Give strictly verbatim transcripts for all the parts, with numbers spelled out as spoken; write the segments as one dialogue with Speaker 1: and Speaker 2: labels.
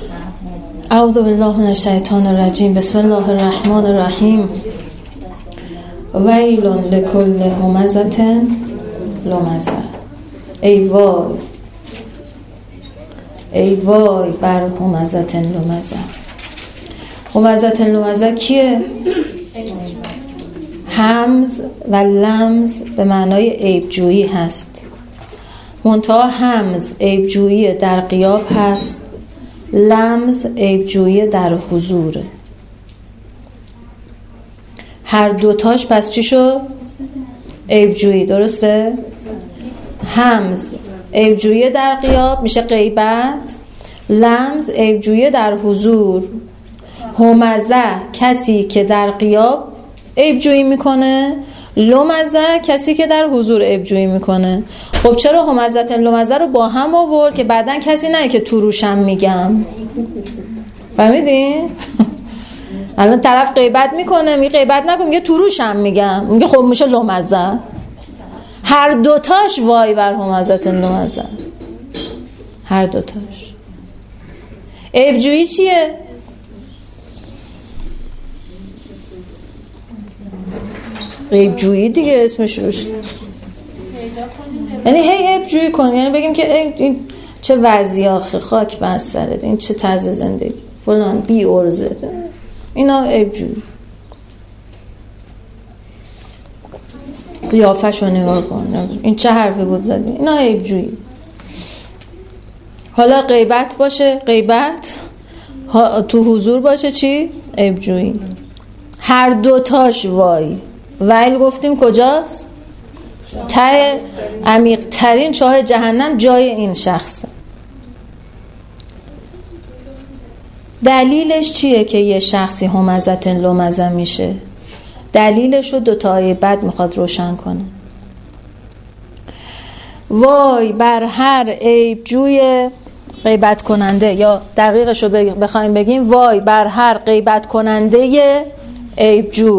Speaker 1: اعوذ بالله من الشیطان الرجیم. بسم الله الرحمن الرحیم. ویل لکل همزة لمزة. ای وای، ای وای بر همزة لمزة. همزة لمزة کیه؟ همز و لمز به معنای عیبجویی هست. منتها همز عیبجویی در غیاب هست، لمز عیبجویی در حضور. هر دوتاش پس چی شد؟ عیبجویی. درسته؟ همز عیبجویی در غیاب میشه غیبت، لمز عیبجویی در حضور. همزه کسی که در غیاب عیبجویی میکنه، لمزه کسی که در حضور عیبجویی میکنه. خب چرا همزة لمزة رو با هم آورد که بعدن کسی نه که تو روشم میگم؟ فهمیدین؟ الان طرف غیبت میکنه، میگه غیبت نکن، میگه تو روشم میگم، میگه خب میشه لمزه. هر دوتاش وای بر همزة لمزة. هر دوتاش. عیبجویی چیه؟ عیبجویی دیگه اسمش روش. یعنی هی عیبجویی کن، یعنی بگیم که این چه وضعی آخه، خاک بر سرت، این چه طرز زندگی فلان، بی ارزه، اینا عیبجویی. قیافش رو نگاه کن، این چه حرفی بود زدی، اینا عیبجویی. حالا غیبت باشه غیبت، تو حضور باشه چی؟ عیبجویی. هر دوتاش وای. ویل گفتیم کجاست؟ ته عمیق ترین چاه جهنم جای این شخصه. دلیلش چیه که یه شخصی همزة لمزة میشه؟ دلیلش رو دوتا آیه بعد میخواد روشن کنه. وای بر هر عیبجوی غیبت کننده، یا دقیقش رو بخوایم بگیم وای بر هر غیبت کننده عیبجو.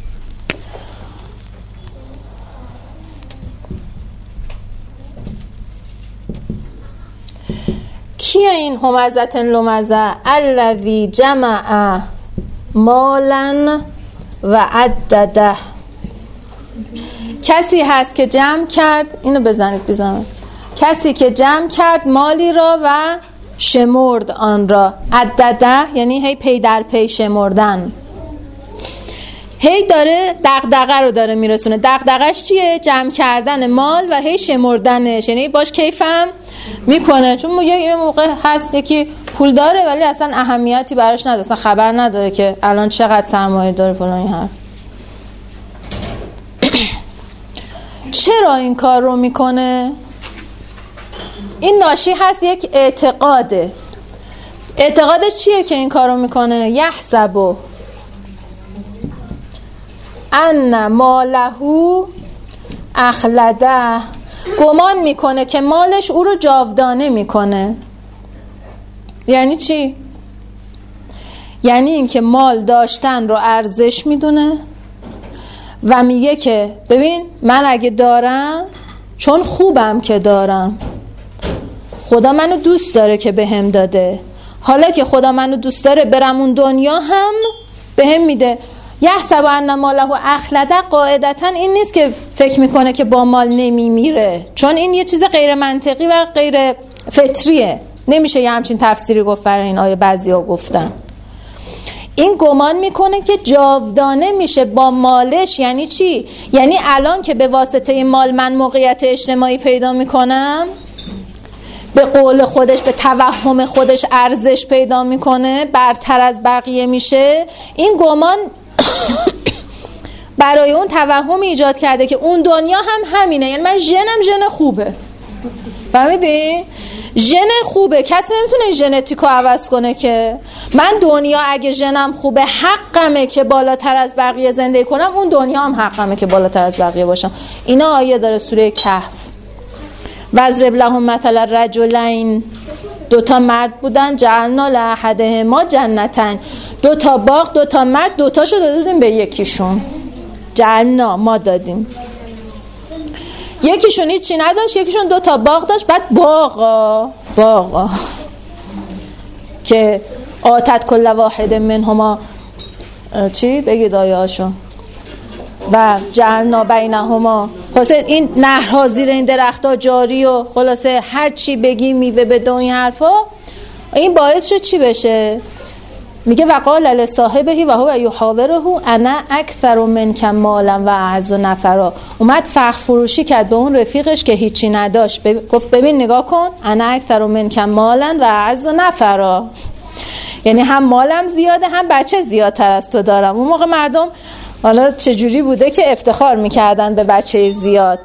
Speaker 1: کیه این همزة لمزة؟ الذی جمع مالا و عدده. کسی هست که جمع کرد، اینو بزنید بزنید، کسی که جمع کرد مالی را و شمرد آن را. عدده یعنی هی پی در پی شمردن، هی داره دغدغه رو داره میرسونه. دغدغش چیه؟ جمع کردن مال و هی شمردنش، یعنی باش کیفم میکنه. چون یه موقع هست یکی پول داره ولی اصلا اهمیتی براش نداره، اصلا خبر نداره که الان چقدر سرمایه داره فلان. این حرف چرا این کار رو میکنه؟ این ناشی هست یک اعتقاده. اعتقادش چیه که این کار رو میکنه؟ یحسب ان ماله اخلده. گمان میکنه که مالش او رو جاودانه میکنه. یعنی چی؟ یعنی اینکه مال داشتن رو ارزش میدونه و میگه که ببین من اگه دارم، چون خوبم که دارم، خدا منو دوست داره که بهم داده، حالا که خدا منو دوست داره برم اون دنیا هم بهم میده. یحسب ان ماله اخلده قاعدتا این نیست که فکر میکنه که با مال نمیمیره، چون این یه چیز غیر منطقی و غیر فطریه، نمیشه یه همچین تفسیری گفت برای این آیه. بعضیا گفتن این گمان میکنه که جاودانه میشه با مالش. یعنی چی؟ یعنی الان که به واسطه مال من موقعیت اجتماعی پیدا میکنم، به قول خودش، به توهم خودش ارزش پیدا میکنه، برتر از بقیه میشه. این گمان برای اون توهم ایجاد کرده که اون دنیا هم همینه. یعنی من ژنم ژن خوبه، فهمیدی؟ ژن خوبه، کسی نمیتونه ژنتیکو عوض کنه که من دنیا اگه ژنم خوبه حقمه که بالاتر از بقیه زندگی کنم، اون دنیا هم حقمه که بالاتر از بقیه باشم. اینا آیه داره سوره کهف. وضرب لهم مثلا رجلین، دوتا مرد بودن، جعلنا لأحدهما جنتین، دوتا باغ، دوتا مرد، دوتاشو داده بودیم به یکیشون. جعلنا ما دادیم. یکیشون هیچی نداشت، یکیشون دوتا باغ داشت. بعد باغا باغا که آتت کل واحد منهما چی بگید آیه‌اشو و جعلنا بینهما، خلاصه این نهرها زیر این درخت‌ها جاری و خلاصه هر چی بگی میوه بده این حرفا، این باعث شد چی بشه؟ میگه وقال لصاحبه و هو یحاوره انا اکثر منک مالا و اعز نفرا. اومد فخر فروشی کرد به اون رفیقش که هیچی نداشت، بب... گفت ببین نگاه کن، انا اکثر منک مالا و اعز نفرا، یعنی هم مالم زیاده هم بچه زیادتر از تو دارم. اون موقع مردم حالا چجوری بوده که افتخار میکردن به بچه زیاد،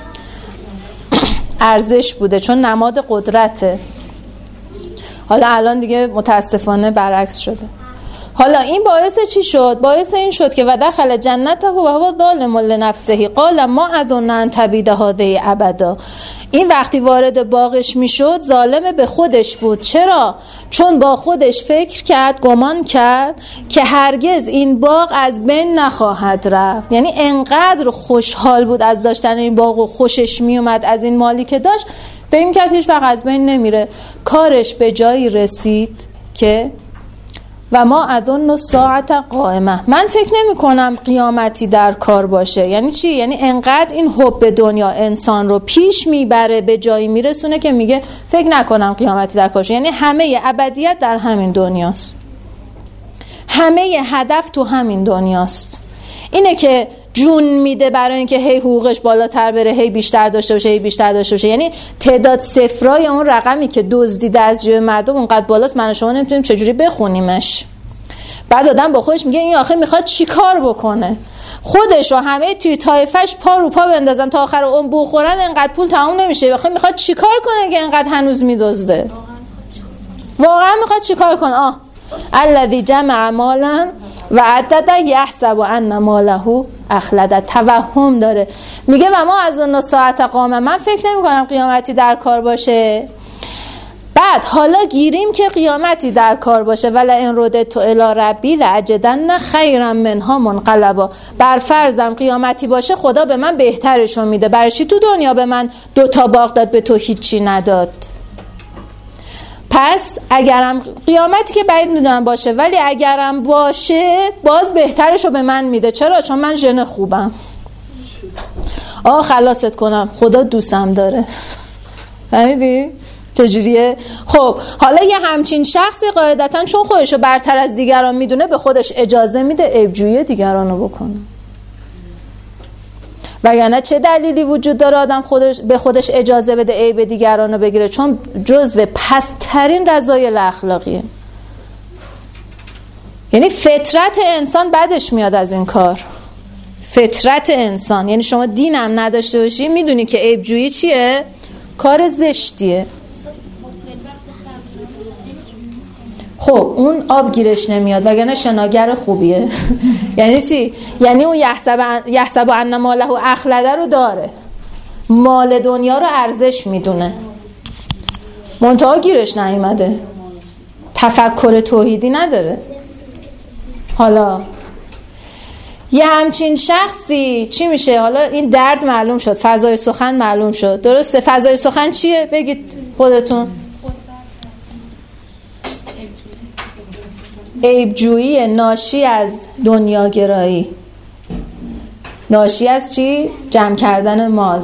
Speaker 1: ارزش بوده چون نماد قدرته. حالا الان دیگه متاسفانه برعکس شده. حالا این باعث چی شد؟ باعث این شد که و دخل جنته و هو ظالم لنفسه قال ما اظن ان تبید هذه ابدا. این وقتی وارد باغش میشد ظالم به خودش بود. چرا؟ چون با خودش فکر کرد، گمان کرد که هرگز این باغ از بین نخواهد رفت. یعنی انقدر خوشحال بود از داشتن این باغ و خوشش میومد از این مالی که داشت، فکر می‌کرد هیچ وقت از بین نمیره. کارش به جایی رسید که و ما اظن ساعت قائمه، من فکر نمی کنم قیامتی در کار باشه. یعنی چی؟ یعنی انقدر این حب به دنیا انسان رو پیش میبره به جایی میرسونه که میگه فکر نکنم قیامتی در کار باشه. یعنی همه ابدیت در همین دنیاست، همه هدف تو همین دنیاست. اینه که جون میده برای اینکه هی حقوقش بالاتر بره، هی بیشتر داشته باشه، هی بیشتر داشته باشه. یعنی تعداد صفرای اون رقمی که دزدیده از جیب مردم اونقدر بالاست، من و شما نمیتونیم چجوری بخونیمش. بعد آدم با خودش میگه این آخه میخواد چی کار بکنه؟ خودش و همه تیر تایفش پا رو پا بندازن تا آخر اون بخورن، اینقدر پول تموم نمیشه. آخه میخواد چی کار کنه که اینقدر هنوز میدزده؟ واقعا میخواد چی کار کنه؟ آه الذی جمع مالا و عدد یحسب ان ماله اخلد. توهم داره، میگه و ما از اون ساعت قامه، من فکر نمی کنم قیامتی در کار باشه. بعد حالا گیریم که قیامتی در کار باشه، ولا ان رددت الی ربی لاجدن خیرا منها منقلبا. بر فرضم قیامتی باشه خدا به من بهترشو میده. برای چی تو دنیا به من دو تا باغ داد به تو هیچی نداد؟ پس اگرم قیامتی که بعید میدونم باشه، ولی اگرم باشه باز بهترشو به من میده. چرا؟ چون من ژن خوبم. آه خلاصت کنم، خدا دوستم داره. فهمیدی چجوریه؟ خب حالا یه همچین شخصی قاعدتاً چون خودشو برتر از دیگران میدونه به خودش اجازه میده عیب‌جویی دیگرانو بکنه. وگرنه چه دلیلی وجود داره آدم خودش به خودش اجازه بده عیب دیگرانو بگیره؟ چون جزو پست‌ترین رذایل اخلاقیه. یعنی فطرت انسان بدش میاد از این کار. فطرت انسان، یعنی شما دینم نداشته باشی میدونی که عیب‌جویی چیه؟ کار زشتیه. خب اون آب گیرش نمیاد، وگرنه شناگر خوبیه. یعنی چی؟ یعنی اون یحسب یحسب ان ماله اخلده رو داره، مال دنیا رو ارزش میدونه، منتها گیرش نیومده، تفکر توحیدی نداره. حالا یه همچین شخصی چی میشه؟ حالا این درد معلوم شد، فضای سخن معلوم شد. درسته؟ فضای سخن چیه؟ بگید خودتون. عیب‌جویی ناشی از دنیاگرایی. ناشی از چی؟ جمع کردن مال.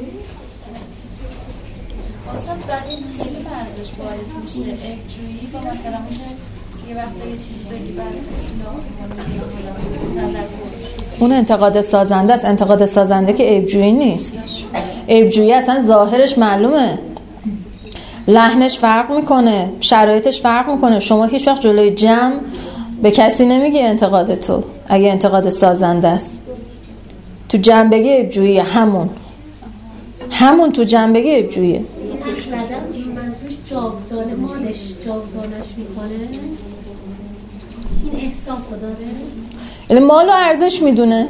Speaker 2: اصلا بعد این چیزی که ارزش وارد میشه، عیب‌جویی با مثلا یه وقتا یه چیزی بگی برای اصلاح نظر
Speaker 1: اون انتقاد سازنده است. انتقاد سازنده که عیب‌جویی نیست. عیب‌جویی اصلا ظاهرش معلومه، لحنش فرق میکنه، شرایطش فرق میکنه. شما هیچ وقت جلوی جمع به کسی نمیگی انتقاد تو اگه انتقاد سازنده است. تو جمع بگی عیب‌جویی، همون همون تو جمع بگی عیب‌جویی.
Speaker 3: این اخلدم منظورش جاودانه، مالش جاودانش میکنه، این احساسو داره.
Speaker 1: یعنی مالو ارزش میدونه.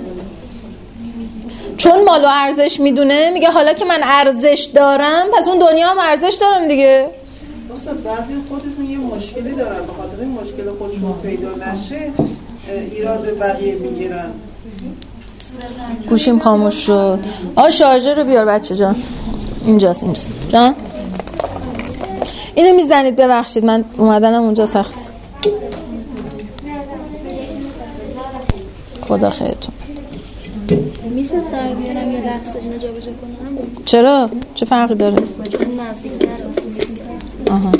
Speaker 1: چون مالو ارزش میدونه میگه حالا که من ارزش دارم پس اون دنیا هم ارزش دارم دیگه.
Speaker 4: استاد بعضی خودشون یه مشکلی دارن، به خاطر این مشکل خودشون پیدا نشه ایراد بقیه میگیرن.
Speaker 1: گوشیم خاموش شد. آ شارژر رو بیار بچه جان. اینجاست اینجاست جان. اینو میزنید. ببخشید من اومدنم اونجا سخته. خدا خیرتون.
Speaker 2: میشه در بیارم یه لحظه اینو جابجا کنم؟
Speaker 1: چرا؟ چه فرقی داره؟
Speaker 2: چون نزدیک‌تر است.
Speaker 1: آها.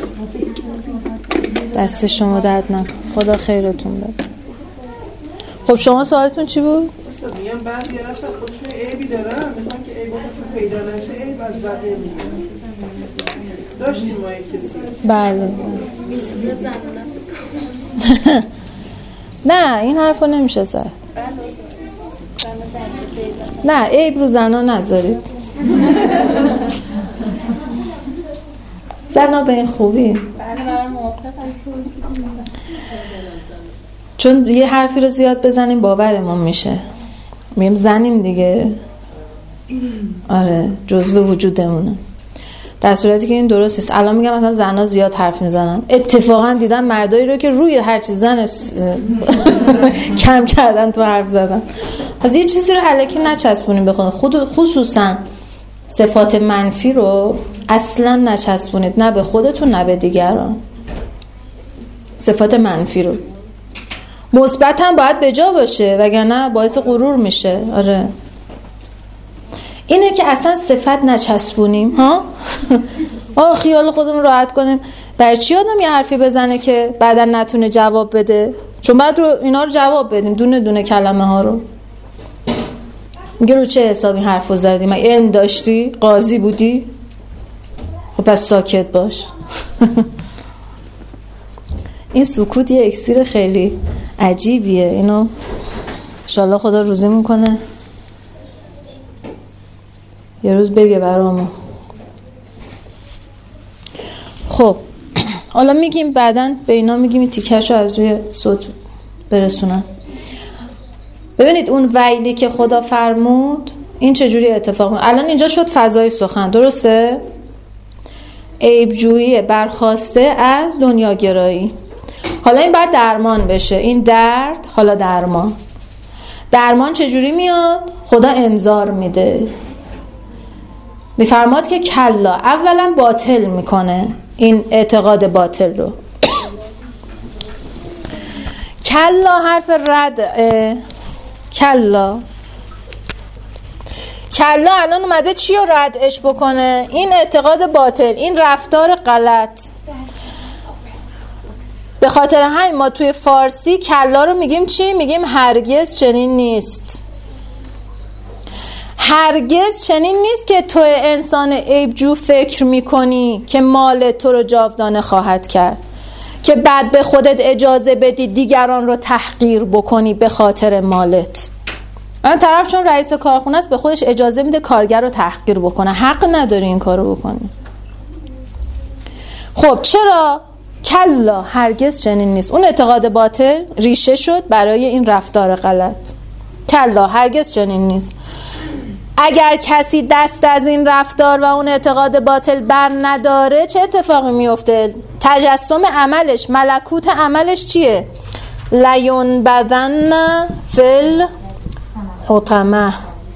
Speaker 1: دست شما درد نکنه. خدا خیرتون بده. خب شما سوالتون چی بود؟
Speaker 4: استاد میگم بعضی هستن خودشون عیبی دارن، میخوان که عیبشون پیدا نشه، عیب از بقیه میگیرن. داشتیم ما یک کسی.
Speaker 1: بله.
Speaker 2: میسوره زنون است.
Speaker 1: نه این حرفو نمیشه زد. نه عیب رو زنا نذارید. زنا به این خوبی. چون یه حرفی رو زیاد بزنیم باورمون میشه. میگیم زنیم دیگه. آره جزو وجودمونه. در صورتی که این درست نیست. الان میگم مثلا زنا زیاد حرف میزنن. اتفاقا دیدم مردایی رو که روی هر چیز زن کم کردن تو حرف زدن. پس یه چیزی رو الکی نچسبونیم به خود. خود خصوصا صفات منفی رو اصلا نچسبونید، نه به خودتون نه به دیگران. صفات منفی رو. مثبت هم باید به جا باشه وگرنه باعث غرور میشه. آره اینه که اصلا صفت نچسبونیم ها. آه خیال خودمون راحت کنیم. برای چی آدم یه حرفی بزنه که بعدا نتونه جواب بده؟ چون بعد رو اینا رو جواب بدیم دونه دونه کلمه ها رو. میگه رو چه حسابی حرفو زدی؟ من علم داشتی؟ قاضی بودی؟ خب پس ساکت باش. این سکوت یه اکسیر خیلی عجیبیه. اینو انشالله خدا روزی میکنه یه روز بگه برامون. خب حالا میگیم بعدن به اینا میگیم این تیکشو از روی صوت برسونن. ببینید اون ویلی که خدا فرمود این چجوری اتفاق میفته. الان اینجا شد فضای سخن، درسته؟ عیبجویی برخواسته از دنیاگرایی. حالا این باید درمان بشه. این درد حالا درمان. درمان چجوری میاد؟ خدا انذار میده. میفرماد که کلا، اولا باطل میکنه این اعتقاد باطل رو. کلا حرف رد. کلا کلا الان اومده چی رو ردش بکنه؟ این اعتقاد باطل، این رفتار غلط. به خاطر همین ما توی فارسی کلا رو میگیم چی؟ میگیم هرگز چنین نیست. هرگز چنین نیست که تو انسان عیبجو فکر میکنی که مال تو رو جاودانه خواهد کرد، که بعد به خودت اجازه بدی دیگران رو تحقیر بکنی به خاطر مالت. الان طرف چون رئیس کارخونه است به خودش اجازه میده کارگر رو تحقیر بکنه. حق نداری این کارو بکنی. خب چرا؟ کلا هرگز چنین نیست. اون اعتقاد باطل ریشه شد برای این رفتار غلط. کلا هرگز چنین نیست. اگر کسی دست از این رفتار و اون اعتقاد باطل بر نداره چه اتفاقی میفته؟ تجسم عملش، ملکوت عملش چیه؟ لیون بدن فل حطمه.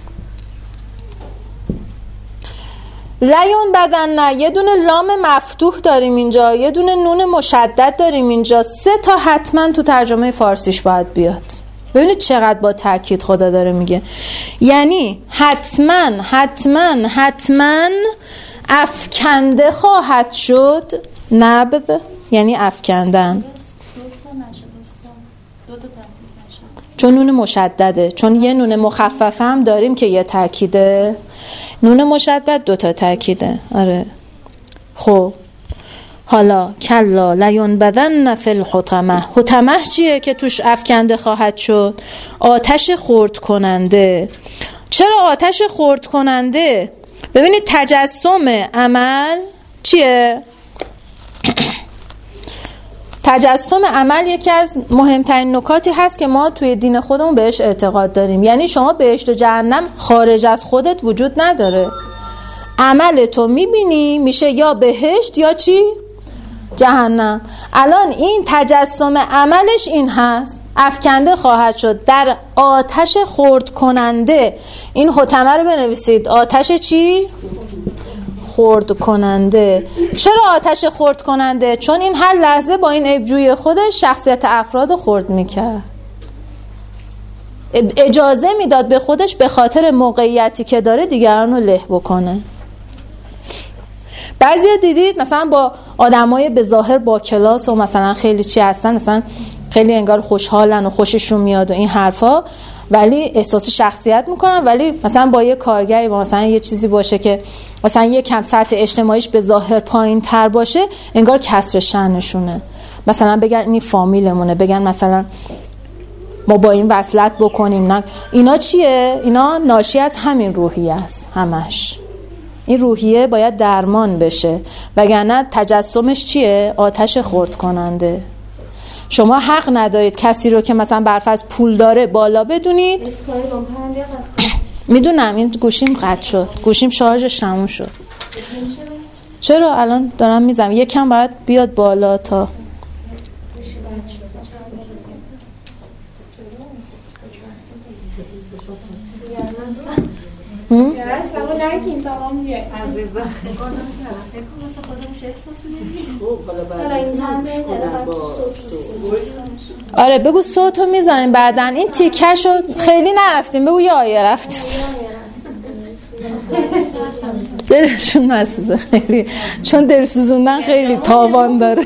Speaker 1: لیون بدن نه، یه دونه لام مفتوح داریم اینجا، یه دونه نون مشدد داریم اینجا. سه تا حتما تو ترجمه فارسیش باید بیاد. ببینید چقدر با تأکید خدا داره میگه. یعنی حتما حتما حتما افکنده خواهد شد. نبذ یعنی افکندن. چون نون مشدده، چون یه نون مخففه هم داریم که یه تأکیده. نون مشدد دو تا تأکیده. آره خب حالا کلا لینبذن فی الحطمه. حطمه چیه که توش افکنده خواهد شد؟ آتش خرد کننده. چرا آتش خرد کننده؟ ببینید تجسم عمل چیه؟ تجسم عمل یکی از مهمترین نکاتی هست که ما توی دین خودمون بهش اعتقاد داریم. یعنی شما بهشت و جهنم خارج از خودت وجود نداره. عمل تو میبینی میشه یا بهشت یا چی؟ جهنم. الان این تجسم عملش این هست، افکنده خواهد شد در آتش خرد کننده. این حطمه رو بنویسید، آتش چی؟ خرد کننده. چرا آتش خرد کننده؟ چون این هر لحظه با این عیب‌جویی خودش شخصیت افراد رو خرد میکرد، اجازه میداد به خودش به خاطر موقعیتی که داره دیگران رو له بکنه. بعضیا دیدید مثلا با آدمای به ظاهر با کلاس و مثلا خیلی چی هستن، مثلا خیلی انگار خوشحالن و خوششون میاد و این حرفا، ولی احساس شخصیت میکنن، ولی مثلا با یه کارگری با مثلا یه چیزی باشه که مثلا یه کم سطح اجتماعیش به ظاهر پایین تر باشه، انگار کسر شأنشونه. مثلا بگن این فامیلمونه، بگن مثلا ما با این وصلت بکنیم. نه، اینا چیه؟ اینا ناشی از همین روحیه است همش. این روحیه باید درمان بشه، وگرنه تجسمش چیه؟ آتش خرد کننده. شما حق ندارید کسی رو که مثلا برفرض پول داره بالا بدونید. میدونم این گوشیم قطع شد، گوشیم شارژش تموم شد. چرا الان دارم میزنم؟ یکم باید بیاد بالا تا هم؟ آره بگو صوتو میزنیم بعدن. این تیکشو خیلی نرفتیم، بگو یه آیه رفتیم. دلشون نسوزه خیلی، چون دل سوزوندن خیلی تاوان داره.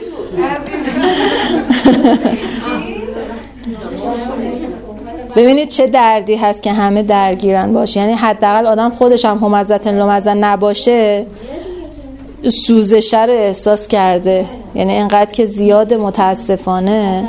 Speaker 1: ببینید چه دردی هست که همه درگیرن باشه. یعنی حداقل آدم خودش هم همزة لمزة نباشه، سوزش رو احساس کرده. یعنی اینقدر که زیاد متاسفانه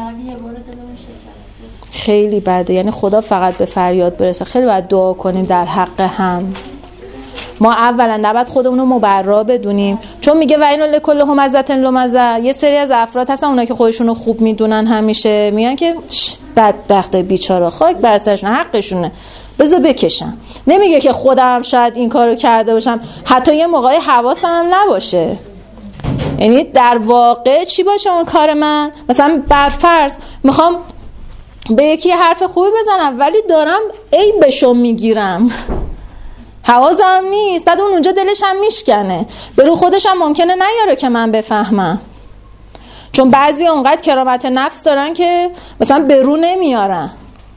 Speaker 1: خیلی بده. یعنی خدا فقط به فریاد برسه. خیلی باید دعا کنیم در حق هم. ما اولا نباید خودمون رو مبرا بدونیم، چون میگه و اینو لکل همزة لمزة. یه سری از افراد هستن اونایی که خودشون رو خوب میدونن، همیشه میگن که بدبختای بیچاره، خاک بر سرشون، حقشونه، بذار بکشن. نمیگه که خودم شاید این کارو کرده باشم، حتی یه موقعی حواسم هم نباشه. یعنی در واقع چی باشه اون کار من؟ مثلا برفرض میخوام به یکی حرف خوبی بزنم ولی دارم عیبشو میگیرم، حواسم نیست، بعد اون اونجا دلش هم میشکنه، به رو خودش هم ممکنه نیاره که من بفهمم. چون بعضی اونقدر کرامت نفس دارن که مثلا به رو نمیارن،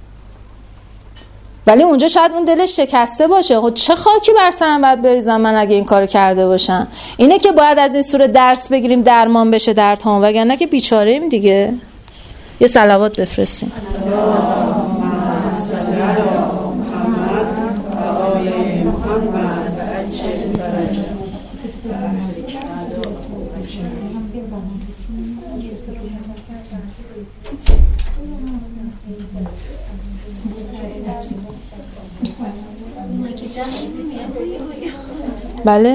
Speaker 1: ولی اونجا شاید اون دلش شکسته باشه. خب چه خاکی بر سرم باید بریزم من اگه این کارو کرده باشم؟ اینه که باید از این سوره درس بگیریم، درمان بشه دردهام، وگرنه که بیچاره‌ایم دیگه. یه صلوات بفرستیم. بله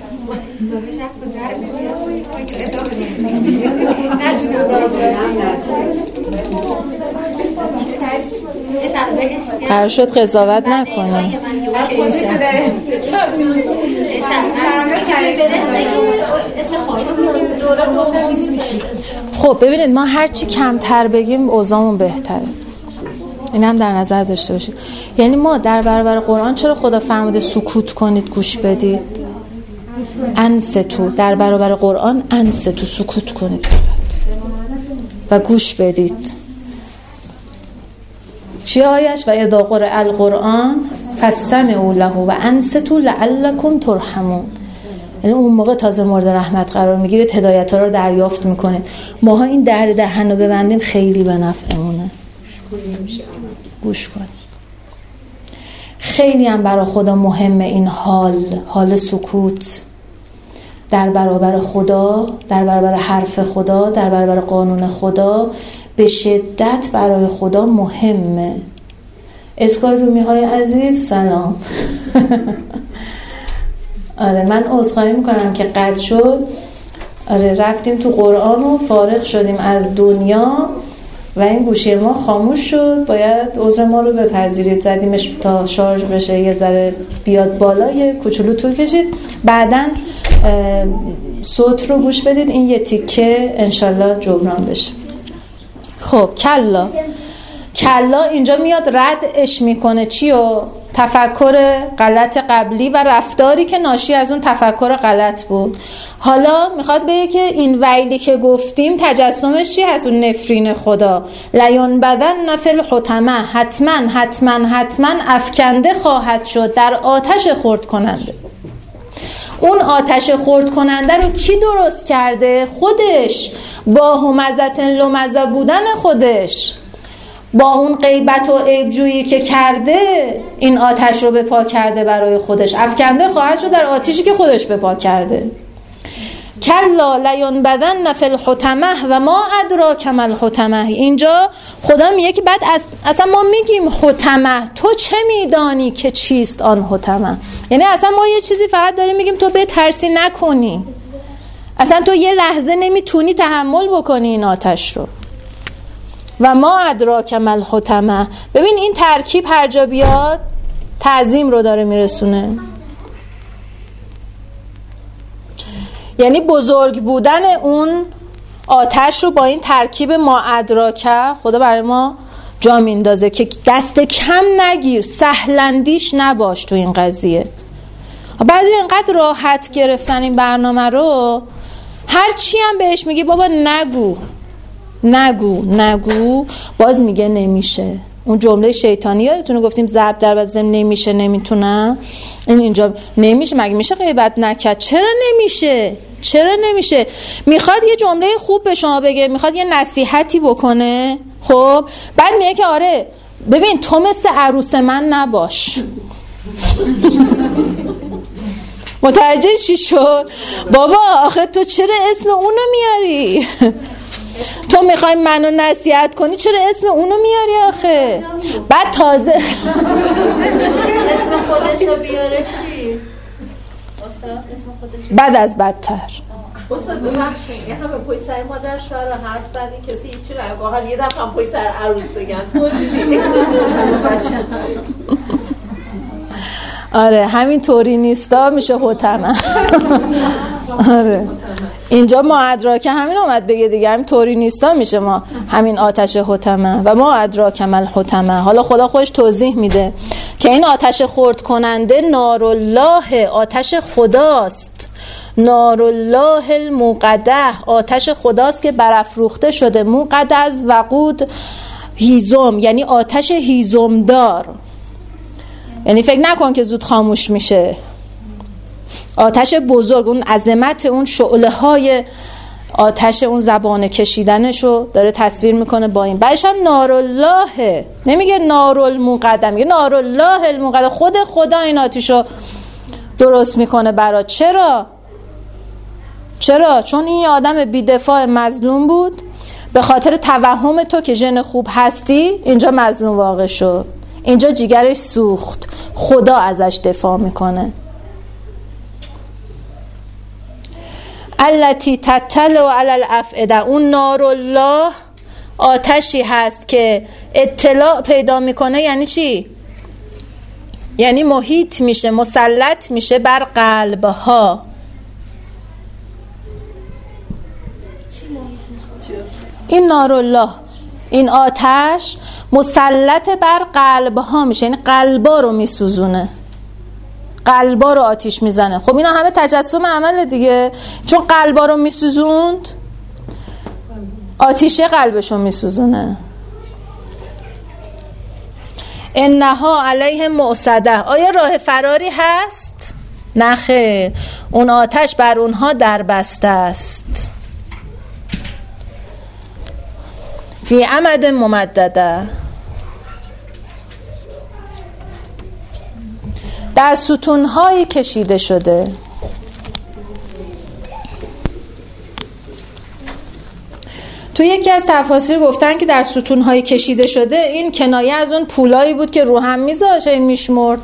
Speaker 1: قرار شد قضاوت نکنه. خب ببینید، ما هرچی کمتر بگیم اوضاعمون بهتره. این هم در نظر داشته باشید. یعنی ما در برابر قرآن چرا خدا فرموده سکوت کنید، گوش بدید؟ انصتو، در برابر قرآن انصتو، سکوت کنید و گوش بدید. چی آیش؟ و اذا قرئ القرآن فاستمعوا له و انصتوا لعلکم ترحمون. یعنی اون موقع تازه مورد رحمت قرار میگیرید، هدایت ها رو دریافت میکنید. ماها این در دهن رو ببندیم خیلی به نفعمونه. گوش کنید. خیلی هم برای خدا مهمه این حال، حال سکوت در برابر خدا، در برابر حرف خدا، در برابر قانون خدا، به شدت برای خدا مهمه. اسکای رومی های عزیز سلام. آره من عذرخواهی میکنم که قطع شد. آره رفتیم تو قرآن و فارغ شدیم از دنیا و این گوشی ما خاموش شد. باید عذر ما رو بپذیرید. زدیمش تا شارژ بشه، یه ذره بیاد بالا، یه کوچولو طول کشید. بعدن صوت رو گوش بدید، این یه تیکه انشالله جبران بشه. خب کلا کلا اینجا میاد ردش میکنه چی و تفکر غلط قبلی و رفتاری که ناشی از اون تفکر غلط بود. حالا میخواد بگه که این ویلی که گفتیم تجسمش چی هست؟ اون نفرین خدا. لیون بدن نفل حتمه، حتما حتما حتما افکنده خواهد شد در آتش خرد کننده. اون آتش خرد کننده رو کی درست کرده؟ خودش، با همزت لمزه بودن خودش، با اون غیبت و عیبجویی که کرده این آتش رو به پا کرده برای خودش. افکنده خواهد شد در آتشی که خودش به پا کرده. کلا لینبذن فی الحطمه و ما ادراک ما الحطمه. اینجا خدا میگه که بعد از اصلا ما میگیم حطمه، تو چه میدانی که چیست آن حطمه؟ یعنی اصلا ما یه چیزی فقط داریم میگیم تو بترسی نکنی، اصلا تو یه لحظه نمیتونی تحمل بکنی این آتش رو. و ما ادراک ما الحطمه. ببین این ترکیب هر جا بیاد تعظیم رو داره میرسونه، یعنی بزرگ بودن اون آتش رو با این ترکیب ما ادراکه خدا برای ما جا میندازه که دست کم نگیر، سهلندیش نباش تو این قضیه. بعضی اینقدر راحت گرفتن این برنامه رو، هر چی هم بهش میگی بابا نگو نگو نگو، باز میگه نمیشه. اون جمله شیطانی یادتونه گفتیم ضرب در بزن نمیشه نمیتونم، این اینجا نمیشه. مگه میشه غیبت نکرد؟ چرا نمیشه؟ چرا نمیشه؟ میخواد یه جمله خوب به شما بگه، میخواد یه نصیحتی بکنه، خب بعد میگه که آره ببین تو مثل عروس من نباش. متوجه چی شد؟ بابا آخه تو چرا اسم اونو میاری؟ تو میخوای منو نصیحت کنی چرا اسم اونو میاری آخه؟ بعد تازه
Speaker 2: اسم خودشو بیاره چی؟ استاد اسم خودشو
Speaker 1: بعد از بدتر.
Speaker 5: استاد ببخشید یه همه پای سر مادر شوهر حرف زدی کسی هیچی نگه، حالا یه دفعه هم پای سر عروس بگن تو
Speaker 1: آره همین طوری نیستا میشه حتمه. آره اینجا ما ادراک همین اومد بگه دیگه، همین طوری نیستا میشه ما همین آتش حتمه و ما ادراک ما الحطمه. حالا خدا خودش توضیح میده که این آتش خرد کننده نارالله، آتش خداست. نارالله الموقده، آتش خداست که برافروخته شده. موقد از وقود هیزم، یعنی آتش هیزمدار، یعنی فکر نکن که زود خاموش میشه. آتش بزرگ، اون عظمت اون شعله های آتش اون زبانه کشیدنشو داره تصویر میکنه با این. بعدش هم نارالله، نمیگه نارالموقده، میگه نارالله الموقده. خود خدا این آتشو درست میکنه برات. چرا؟ چرا؟ چون این آدم بی‌دفاع مظلوم بود، به خاطر توهم تو که ژن خوب هستی اینجا مظلوم واقع شد، اینجا جیگرش سوخت، خدا ازش دفاع میکنه. التی تطلع علی الافئده، اون نارالله آتشی هست که اطلاع پیدا میکنه. یعنی چی؟ یعنی محیط میشه، مسلط میشه بر قلبها. این نارالله، این آتش مسلط بر قلبها میشه، یعنی قلبا رو میسوزونه، قلبا رو آتیش میزنه. خب اینا همه تجسم عمل دیگه، چون قلبا رو میسوزوند آتیشه قلبشو میسوزونه. انها علیهم مؤصده، آیا راه فراری هست؟ نه خیر، اون آتش بر اونها در بسته است. فی امد ممدده، در ستون‌های کشیده شده. تو یکی از تفاسیر گفتن که در ستون‌های کشیده شده این کنایه از اون پولایی بود که رو هم میذاشه میشمرد.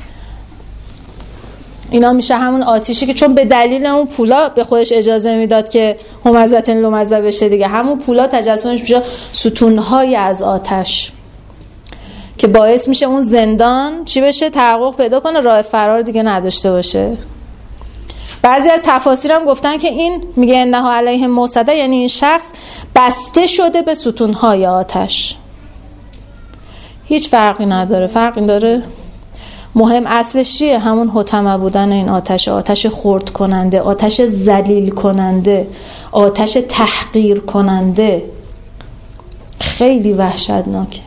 Speaker 1: اینا میشه همون آتیشی که چون به دلیل اون پولا به خودش اجازه میداد که همزة لمزة بشه دیگه، همون پولا تجسمش میشه ستون‌های از آتش که باعث میشه اون زندان چی بشه؟ تحقق پیدا کنه، راه فرار دیگه نداشته باشه. بعضی از تفاسیر هم گفتن که این میگه انها علیهم مؤصده، یعنی این شخص بسته شده به ستونهای آتش. هیچ فرقی نداره. فرقی داره؟ مهم اصلش چیه؟ همون حطمه بودن این آتش، آتش خرد کننده، آتش ذلیل کننده، آتش تحقیر کننده. خیلی وحشتناکه.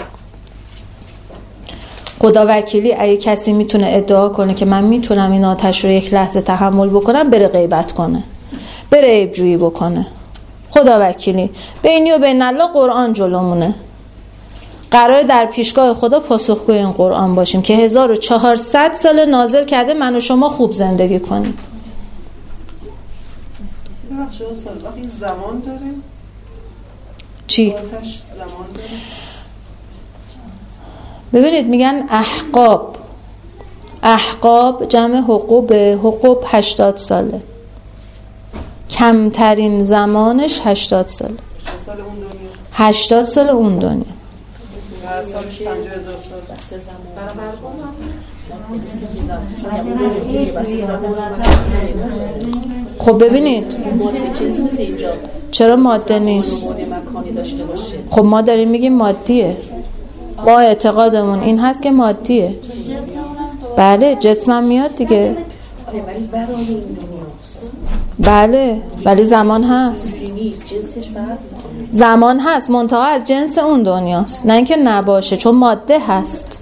Speaker 1: خدا وکیلی اگه کسی میتونه ادعا کنه که من میتونم این آتش رو یک لحظه تحمل بکنم، بره غیبت کنه، بره عیب جویی بکنه. خدا وکیلی بینی و بین الله قرآن جلومونه. قرار در پیشگاه خدا پاسخگوی این قرآن باشیم که هزار و چهارصد سال نازل کرده من و شما خوب زندگی کنیم.
Speaker 4: ببخشید استاد، این زمان داره؟
Speaker 1: چی؟
Speaker 4: آتش زمان داره؟
Speaker 1: ببینید میگن احقاب، احقاب جمع حقوب، حقوب هشتاد ساله، کمترین زمانش هشتاد ساله.
Speaker 4: سال اون دنیا
Speaker 1: هشتاد سال اون دنیا.
Speaker 4: هر سالش پنجاه هزار سال.
Speaker 5: بحث زمان
Speaker 1: خب ببینید چرا ماده نیست؟ خب ما داریم میگیم مادیه، با اعتقادمون این هست که مادیه. بله جسمم میاد دیگه. بله ولی زمان هست، زمان هست منتها از جنس اون دنیاست، نه اینکه نباشه، چون ماده هست.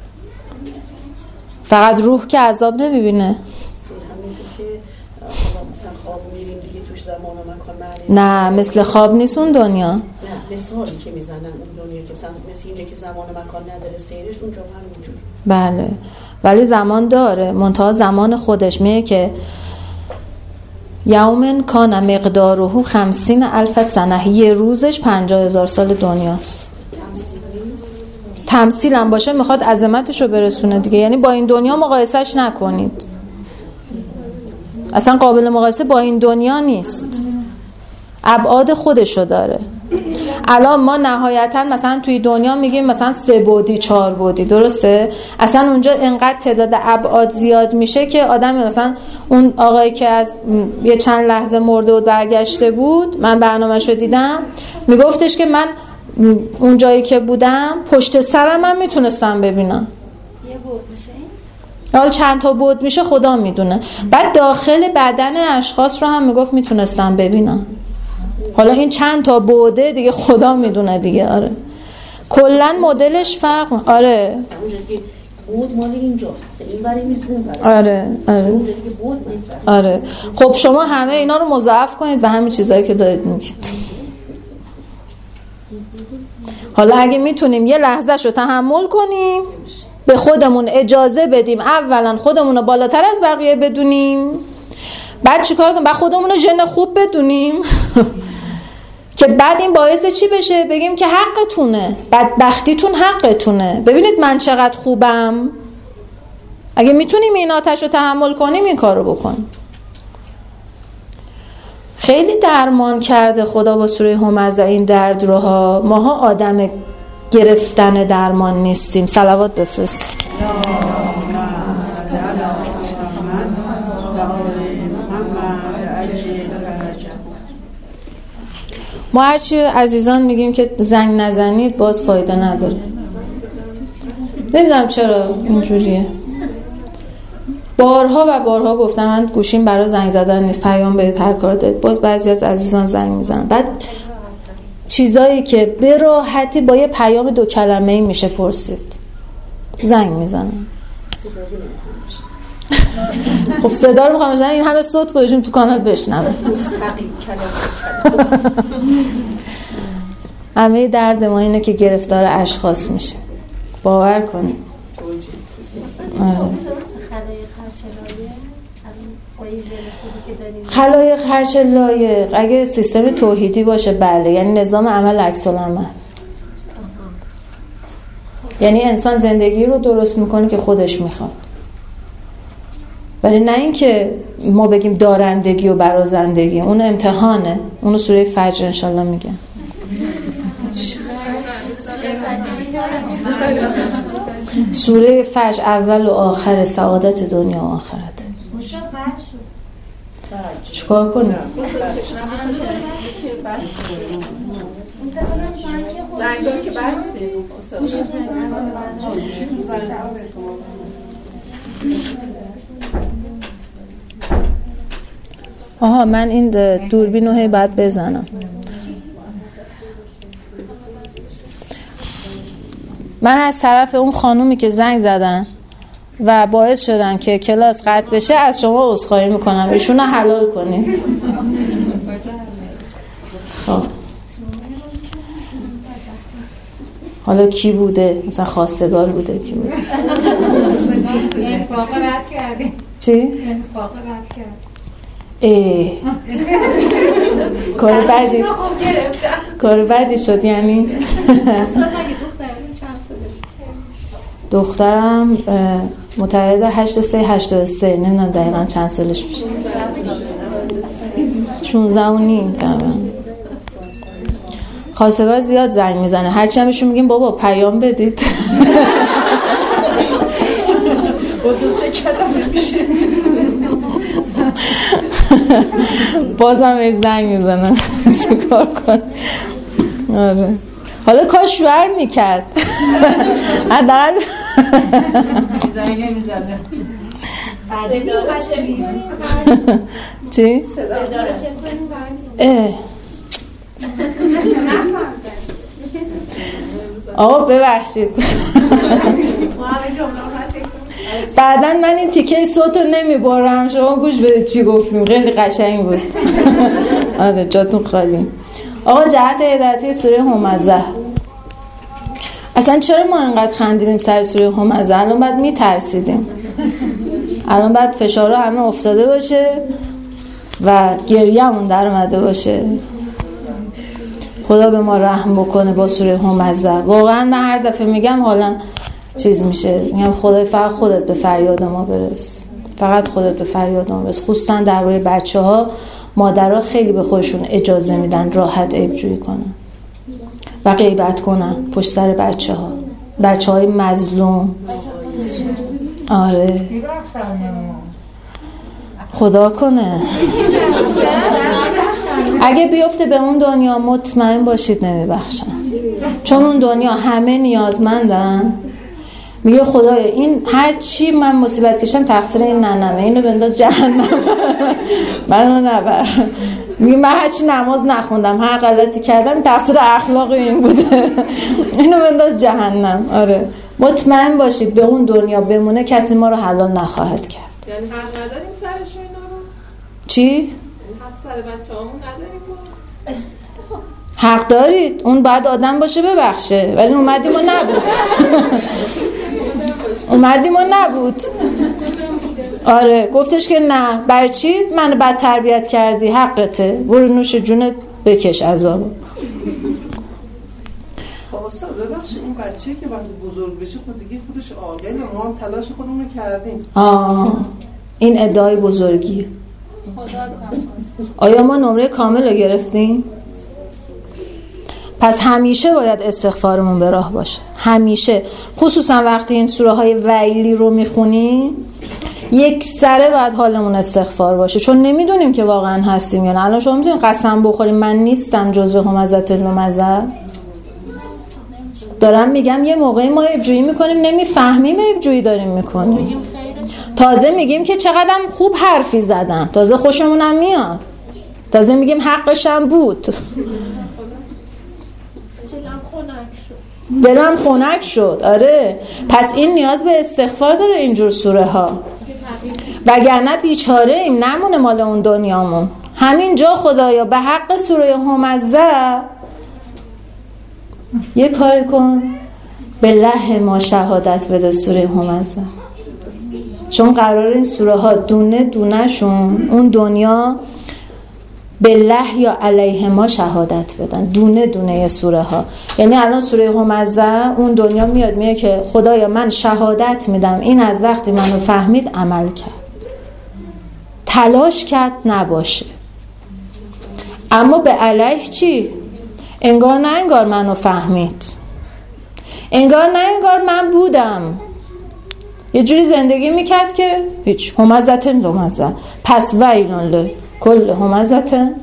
Speaker 1: فقط روح که عذاب نمیبینه. نه مثل خواب نیست اون دنیا.
Speaker 5: نه مثالی که میزنن اون دنیا که مثل اینجا که زمان و مکان نداره، سیرش اونجا همینجوری.
Speaker 1: بله ولی زمان داره، منتها زمان خودش میگه که یومن کان مقداره خمسین الف سنه، یه روزش پنجاه هزار سال دنیاست. تمثیل هم باشه میخواد عظمتش رو برسونه دیگه، یعنی با این دنیا مقایسهش نکنید، اصلا قابل مقایسه با این دنیا نیست، ابعاد خودشو داره. الان ما نهایتا مثلا توی دنیا میگیم مثلا سه بعدی چهار بعدی، درسته؟ اصلا اونجا انقدر تعداد ابعاد زیاد میشه که آدم مثلا اون آقایی که از یه چند لحظه مرده و برگشته بود، من برنامه‌شو دیدم، میگفتش که من اون جایی که بودم پشت سرم هم میتونستم ببینم.
Speaker 2: یه بود میشه
Speaker 1: حالا چند تا بود میشه خدا میدونه. بعد داخل بدن اشخاص رو هم میگفت میتونستم ببینم. حالا این چند تا بوده دیگه خدا میدونه دیگه. آره کلا مدلش فرق. آره
Speaker 5: بود مال اینجاست، این برای میز اون برای.
Speaker 1: آره آره آره. خب شما همه اینا رو مضاعف کنید به همین چیزایی که دارید میگید. حالا اگه میتونیم یه لحظه‌شو تحمل کنیم، به خودمون اجازه بدیم اولا خودمون رو بالاتر از بقیه بدونیم، بعد چیکار کنیم؟ بعد خودمون رو ژن خوب بدونیم که بعد این باعث چی بشه؟ بگیم که حقتونه، بدبختیتون حقتونه. ببینید من چقدر خوبم. اگه میتونیم این آتش رو تحمل کنیم این کار رو بکنیم. خیلی درمان کرده خدا با سوره همزه این درد رو ها. ماها آدم گرفتن درمان نیستیم. صلوات بفرست. ما هرچی عزیزان میگیم که زنگ نزنید باز فایده نداره. نمیدونم چرا اینجوریه. بارها و بارها گفتم من گوشیم برای زنگ زدن نیست، پیام بدید هر کار دارید، باز بعضی از عزیزان زنگ میزنن. بعد چیزایی که به راحتی با یه پیام دو کلمه‌ای میشه پرسید زنگ میزنن. خب صدا رو میخوام بشنوم، این همه صوت گذاشتیم تو کانال بشنوم. همه درد ما اینه که گرفتار اشخاص میشه. باور کنید. خلایق هرچه لایق اگه سیستم توحیدی باشه بله، یعنی نظام عمل عکس العمل، یعنی انسان زندگی رو درست میکنه که خودش میخواد، ولی نه اینکه ما بگیم دارندگی و برازندگی، اون امتحانه. اونو سوره فجر انشالله میگم. سوره فجر اول و آخر سعادت دنیا و آخرت. چیکار کنیم؟
Speaker 5: زنگاری که بسته
Speaker 1: آها من این دوربین رو هی باید بزنم. من از طرف اون خانومی که زنگ زدن و باعث شدن که کلاس قطع بشه از شما عذرخواهی میکنم، ایشون رو حلال کنید. خب حالا کی بوده؟ مثلا خواستگار بوده کی بوده؟
Speaker 6: انفاق رد کردیم.
Speaker 1: چی؟
Speaker 6: انفاق رد کردیم.
Speaker 1: ای کار بدی کار بدی شد یعنی. دخترم متولد هشت سه هشتاد و سه، نمیدونم دقیقا چند سالش میشه. شونزده و نیم تقریبا. خواستگار زیاد زنگ میزنه، هرچی هم بهشون میگیم بابا پیام بدید. بازم ای زنگ میزنن. چیکار کنم؟ آره حالا کاش شوهر میکرد. حداقل
Speaker 5: زنگ نمیزنه.
Speaker 1: چی؟ اه آقا ببخشید. بعدن من این تیکه صوت رو نمیبرم، شما گوش بدید چی گفتیم، خیلی قشنگ بود. آره جاتون خالی. آقا جهت هدایتی سوره همزه، اصلا چرا ما انقدر خندیدیم سر سوره همزه؟ الان بعد میترسیدیم، الان بعد فشارها همه افتاده باشه و گریه‌مون در اومده باشه. خدا به ما رحم بکنه با سوره همزه. واقعا من هر دفعه میگم حالا چیز میشه، میگم خدای فقط خودت به فریاد ما برس، فقط خودت به فریاد ما برس. خصوصا درباره بچه‌ها مادرها خیلی به خودشون اجازه میدن راحت عیب‌جویی کنن و غیبت کنن پشت سر بچه‌ها، بچه‌های مظلوم. آره خدا کنه اگه بیفته به اون دنیا مطمئن باشید نمیبخشن، چون اون دنیا همه نیازمندن. میگه خدایا این هر چی من مصیبت کشم تقصیر این ننمه، اینو بنداز جهنم. منو نبر. میگه من هر چی نماز نخوندم، هر غلطی کردم تقصیر اخلاق این بوده، اینو بنداز جهنم. آره مطمئن باشید به اون دنیا بمونه کسی ما رو حلال نخواهد کرد.
Speaker 6: یعنی حق نداریم سرش اینا رو؟
Speaker 1: چی؟
Speaker 6: حق سر بچه‌هامون نداریم؟
Speaker 1: حق دارید، اون باید آدم باشه ببخشه، ولی اومدیم و نبود. اومدیم و نبود. آره گفتش که نه، برای چی منو بد تربیت کردی، حقته، برو نوش جونت بکش عذابو.
Speaker 4: خواستم ببخشید اون بچه‌ای که وقتی بزرگ بشه خود دیگه خودش عاقله، ما هم تلاش خودمون رو کردیم.
Speaker 1: آه این ادعای بزرگیه. آیا ما نمره کامل رو گرفتیم؟ پس همیشه باید استغفارمون به راه باشه، همیشه، خصوصا وقتی این سوره های ویلی رو میخونیم یک سره باید حالمون استغفار باشه، چون نمیدونیم که واقعا هستیم یا نه. الان شما میتونید قسم بخوریم من نیستم جزو همزه اللمزه؟ دارم میگم یه موقعی ما عیب‌جویی میکنیم نمیفهمیم عیب‌جویی داریم میکنیم، تازه میگیم که چقدر خوب حرفی زدم، تازه خوشمونم میاد، تازه میگیم حقشم بود، دلم خنک شد. آره پس این نیاز به استغفار داره اینجور سوره ها، وگرنه بیچاره ایم نمونه مال اون دنیامون. همین جا خدایا به حق سوره همزه یه کاری کن، به له ما شهادت بده سوره همزه، چون قرار این سوره ها دونه دونه شون اون دنیا بالله یا علیه ما شهادت بدن، دونه دونه سوره ها. یعنی الان سوره همزه اون دنیا میاد میگه که خدایا من شهادت میدم این از وقتی منو فهمید عمل کرد، تلاش کرد نباشه. اما به علیه چی؟ انگار نه انگار منو فهمید، انگار نه انگار من بودم، یه جوری زندگی میکرد که هیچ. همزتن لمزه، پس ویلون کل همزتن.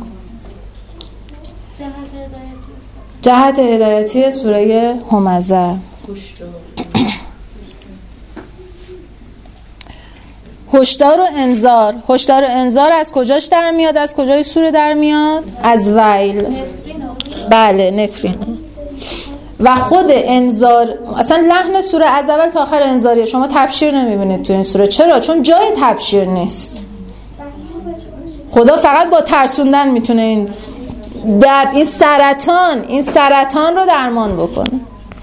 Speaker 1: جهت هدایتی سوره همزه. هشدار و انذار. هشدار و انذار از کجاش در میاد؟ از کجای سوره در میاد؟ از ویل. بله نفرین. و خود انذار، اصلا لحن سوره از اول تا آخر انذاریه. شما تبشیر نمیبینید تو این سوره. چرا؟ چون جای تبشیر نیست. خدا فقط با ترسوندن میتونه این درد، این سرطان این سرطان رو درمان بکنه.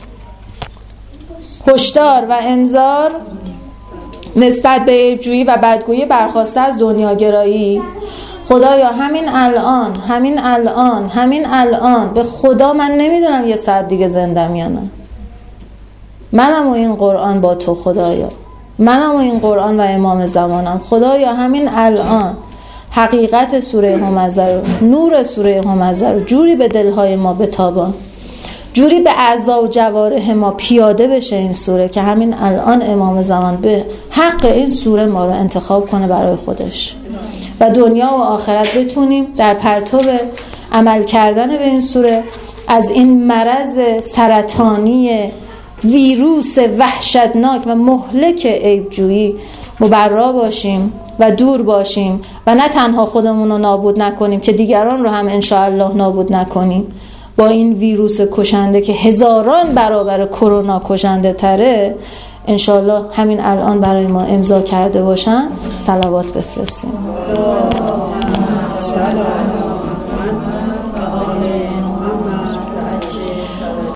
Speaker 1: هشدار و انذار نسبت به عیب‌جویی و بدگویی برخواسته از دنیاگرایی. خدایا همین الان همین الان همین الان به خدا من نمیدونم یه ساعت دیگه زندم یا نه. منم و این قرآن با تو خدایا، منم و این قرآن و امام زمانم خدایا. همین الان حقیقت سوره همزه رو، نور سوره همزه رو جوری به دلهای ما بتابان، جوری به اعضا و جوارح ما پیاده بشه این سوره که همین الان امام زمان به حق این سوره ما رو انتخاب کنه برای خودش و دنیا و آخرت بتونیم در پرتو عمل کردن به این سوره از این مرض سرطانی ویروس وحشتناک و مهلک عیب‌جویی مبرا باشیم و دور باشیم و نه تنها خودمون رو نابود نکنیم که دیگران رو هم انشاءالله نابود نکنیم با این ویروس کشنده که هزاران برابر کرونا کشنده تره. انشاءالله همین الان برای ما امضا کرده باشن، صلوات بفرستیم.